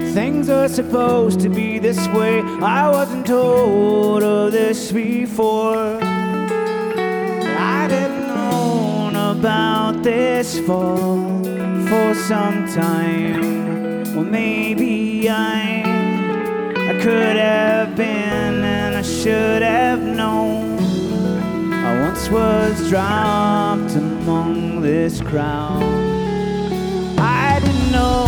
Things are supposed to be this way. I wasn't told of this before. I didn't know about this fall for some time. Well, maybe I could have been, and I should have known. I once was dropped among this crowd. I didn't know